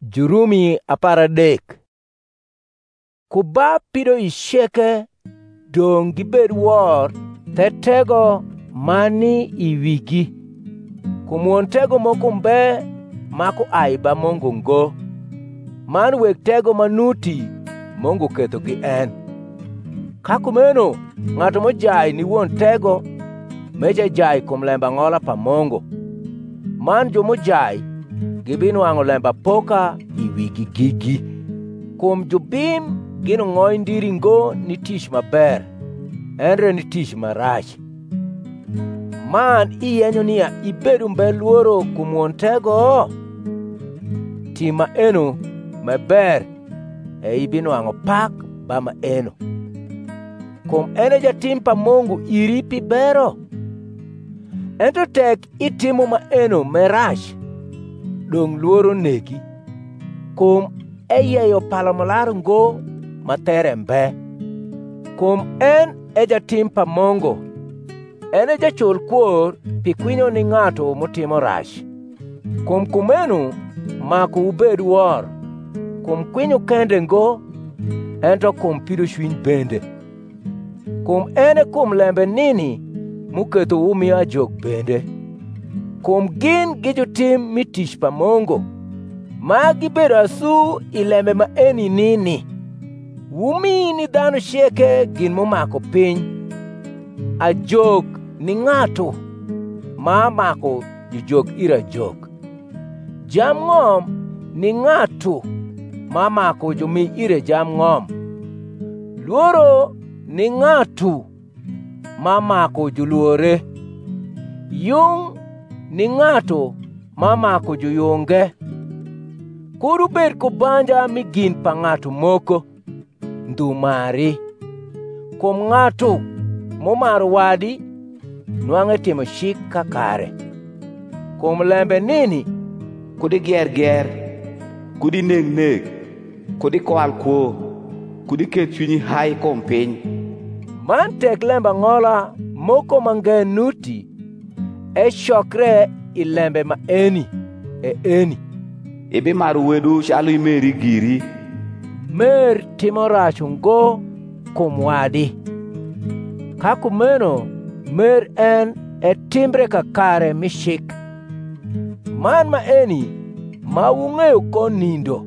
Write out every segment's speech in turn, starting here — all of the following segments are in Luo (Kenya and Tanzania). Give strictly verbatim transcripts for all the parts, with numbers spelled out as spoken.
Jurumi apar adek. Ku ba pido isheke dong gibed wor the tego mani i wigi. Kumwon tego moko mbe mako ai ba Mungu ngo. Man weg tego manuti Mungu ketho gi en. Kakumeno ng'ato mojai ni wuon tego meja jai kum lemba ng'ola pa Mungu. Man jo mojai gibinwang'o lemba poka i wigi gigi. Kum jobim gino ng'oy ndiri ngo ni tich maber, enre ni tich marach. Man iyenyo niya ibedo mbe luoro kum wuon tego? Tima eno maber e ibinwang'o pak ba ma eno. Kum ene jatim pa Mungu iri pi bero. Ento tek itimo ma eno merach, dong luoro neki. Kum eyeyo palo malar ngo matere mbe. Kum en e jatim pa Mungu. En e jachul kuor pi kwinyo ni ng'ato motimo rach. Kum kumeno mako ubed wor. Kum kwinyo kende ngo, ento kum pido shwiny bende. Kum ene kum lembe nini muketo umiyo ajok bende. Kum gin gi jotim mitich pa Mungu, ma gibedo asu i lembe ma eni nini. Umi ni dhano sheke gin momako piny. Ajok ni ng'ato ma mako jojok ira jok. Jam ng'om ni ng'ato ma mako jomi ire jam ng'om. Luoro ni ng'ato ma mako joluore. Yung ni ng'ato ma mako joyonge. Kuru bed kubanja mi gin pa ng'ato moko ndumari. Kum ng'ato momaro wadi nwang'e timo shik kakare. Kum lembe nini kudi ger ger, kudi neg neg, kudi kwal kwo, kudi ket chunyi hai kom piny. Man tek lemba ng'ola moko mange nuti e shokre i lembe ma eni e eni. Ibi maru wedu chalo imeri giri. Mer timo rach ngo kum wadi. Kakumeno mer en e timbre kakare mishik. Man ma eni ma ung'eyo ko nindo.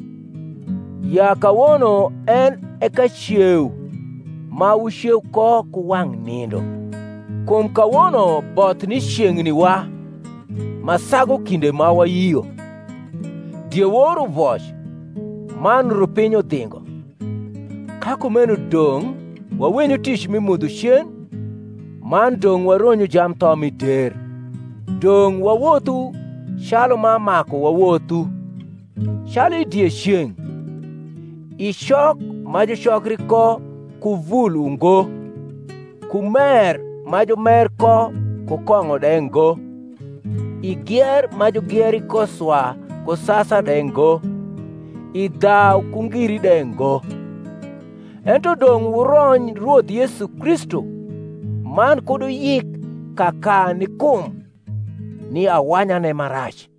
Ya kawono en e ka chiew ma ushiew ko kuwang' nindo. Kum kawono both ni chieng'ni wa masago kinde ma wayiyo. Dieworo voch man rupiny odhingo. Kakumeno dong wawenyo tich mimudho chien, man dong waronyo jam tho mider. Dong wawuothu chalo ma mako wawuothu. Chalo idie chieng'. Ishok ma jochokri ko kuvul ungo. Kumer ma jomer ko kukong'o dengo. Igier ma jogieri ko swa kusasa dengo. Idhaw kungiri dengo. Ento dong urony Ruoth Yesu Kristo, man kudu yik kaka ni kum ni awanyane marach.